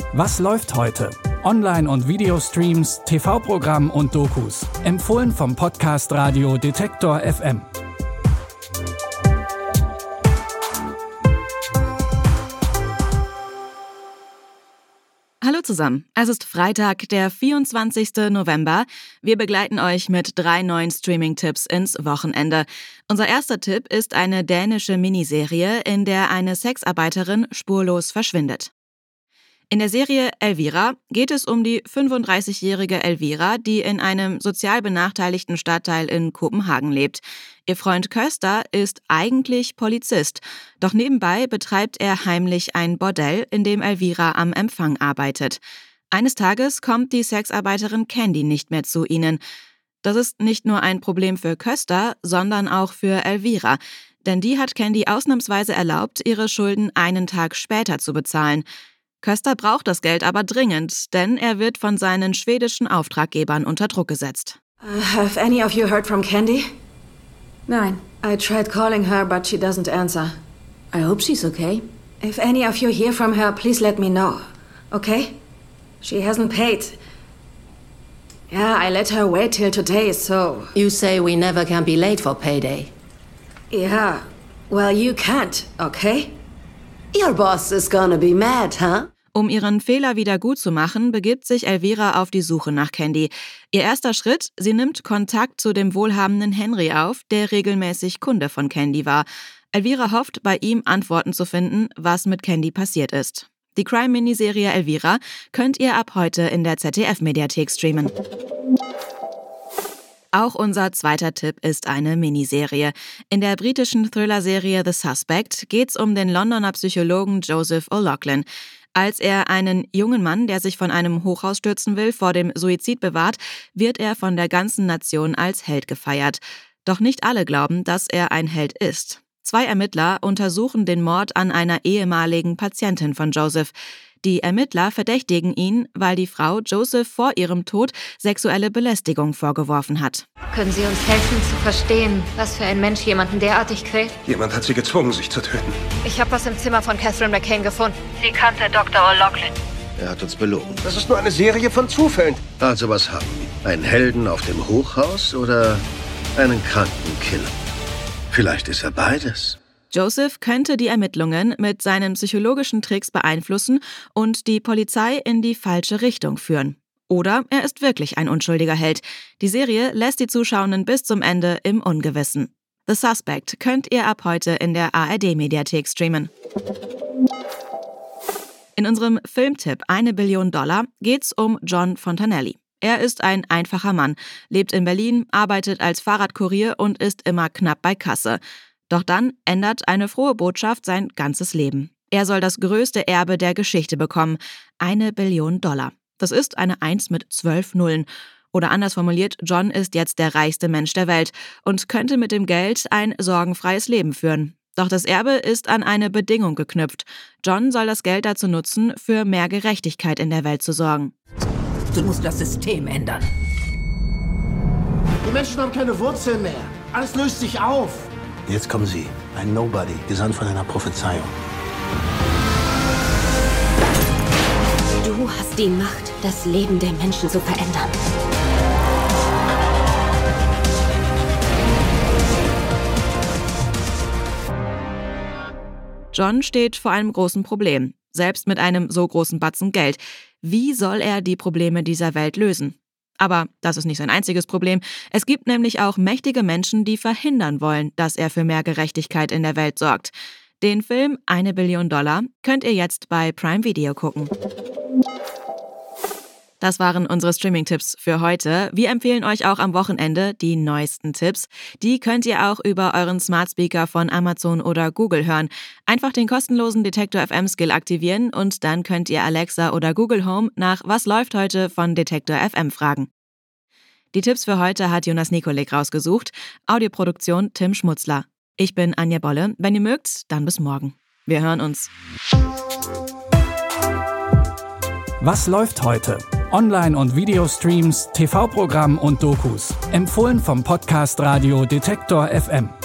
Was läuft heute? Online- und Videostreams, TV-Programm und Dokus. Empfohlen vom Podcast Radio Detektor FM. Hallo zusammen, es ist Freitag, der 24. November. Wir begleiten euch mit 3 neuen Streaming-Tipps ins Wochenende. Unser erster Tipp ist eine dänische Miniserie, in der eine Sexarbeiterin spurlos verschwindet. In der Serie Elvira geht es um die 35-jährige Elvira, die in einem sozial benachteiligten Stadtteil in Kopenhagen lebt. Ihr Freund Köster ist eigentlich Polizist, doch nebenbei betreibt er heimlich ein Bordell, in dem Elvira am Empfang arbeitet. Eines Tages kommt die Sexarbeiterin Candy nicht mehr zu ihnen. Das ist nicht nur ein Problem für Köster, sondern auch für Elvira, denn die hat Candy ausnahmsweise erlaubt, ihre Schulden einen Tag später zu bezahlen. Köster braucht das Geld aber dringend, denn er wird von seinen schwedischen Auftraggebern unter Druck gesetzt. Have any of you heard from Candy? Nein. I tried calling her, but she doesn't answer. I hope she's okay. If any of you hear from her, please let me know, okay? She hasn't paid. Yeah, I let her wait till today, so... You say we never can be late for payday. Yeah, well, you can't, okay? Your boss is gonna be mad, huh? Um ihren Fehler wieder gut zu machen, begibt sich Elvira auf die Suche nach Candy. Ihr erster Schritt, sie nimmt Kontakt zu dem wohlhabenden Henry auf, der regelmäßig Kunde von Candy war. Elvira hofft, bei ihm Antworten zu finden, was mit Candy passiert ist. Die Crime-Miniserie Elvira könnt ihr ab heute in der ZDF-Mediathek streamen. Auch unser zweiter Tipp ist eine Miniserie. In der britischen Thriller-Serie The Suspect geht's um den Londoner Psychologen Joseph O'Loughlin. Als er einen jungen Mann, der sich von einem Hochhaus stürzen will, vor dem Suizid bewahrt, wird er von der ganzen Nation als Held gefeiert. Doch nicht alle glauben, dass er ein Held ist. 2 Ermittler untersuchen den Mord an einer ehemaligen Patientin von Joseph. Die Ermittler verdächtigen ihn, weil die Frau Joseph vor ihrem Tod sexuelle Belästigung vorgeworfen hat. Können Sie uns helfen zu verstehen, was für ein Mensch jemanden derartig quält? Jemand hat sie gezwungen, sich zu töten. Ich habe was im Zimmer von Catherine McCain gefunden. Sie kannte Dr. O'Loughlin. Er hat uns belogen. Das ist nur eine Serie von Zufällen. Also was haben wir? Einen Helden auf dem Hochhaus oder einen kranken Killer? Vielleicht ist er beides. Joseph könnte die Ermittlungen mit seinen psychologischen Tricks beeinflussen und die Polizei in die falsche Richtung führen. Oder er ist wirklich ein unschuldiger Held. Die Serie lässt die Zuschauenden bis zum Ende im Ungewissen. The Suspect könnt ihr ab heute in der ARD-Mediathek streamen. In unserem Filmtipp $1 Billion geht's um John Fontanelli. Er ist ein einfacher Mann, lebt in Berlin, arbeitet als Fahrradkurier und ist immer knapp bei Kasse. Doch dann ändert eine frohe Botschaft sein ganzes Leben. Er soll das größte Erbe der Geschichte bekommen, $1 Billion. Das ist eine 1 mit 12 Nullen. Oder anders formuliert, John ist jetzt der reichste Mensch der Welt und könnte mit dem Geld ein sorgenfreies Leben führen. Doch das Erbe ist an eine Bedingung geknüpft. John soll das Geld dazu nutzen, für mehr Gerechtigkeit in der Welt zu sorgen. Du musst das System ändern. Die Menschen haben keine Wurzeln mehr. Alles löst sich auf. Jetzt kommen Sie, ein Nobody, gesandt von einer Prophezeiung. Du hast die Macht, das Leben der Menschen zu verändern. John steht vor einem großen Problem, selbst mit einem so großen Batzen Geld. Wie soll er die Probleme dieser Welt lösen? Aber das ist nicht sein einziges Problem. Es gibt nämlich auch mächtige Menschen, die verhindern wollen, dass er für mehr Gerechtigkeit in der Welt sorgt. Den Film $1 Billion könnt ihr jetzt bei Prime Video gucken. Das waren unsere Streaming-Tipps für heute. Wir empfehlen euch auch am Wochenende die neuesten Tipps. Die könnt ihr auch über euren Smart Speaker von Amazon oder Google hören. Einfach den kostenlosen Detektor FM Skill aktivieren und dann könnt ihr Alexa oder Google Home nach Was läuft heute von Detektor FM fragen. Die Tipps für heute hat Jonas Nikolik rausgesucht. Audioproduktion Tim Schmutzler. Ich bin Anja Bolle. Wenn ihr mögt, dann bis morgen. Wir hören uns. Was läuft heute? Online- und Videostreams, TV-Programm und Dokus. Empfohlen vom Podcast Radio Detektor FM.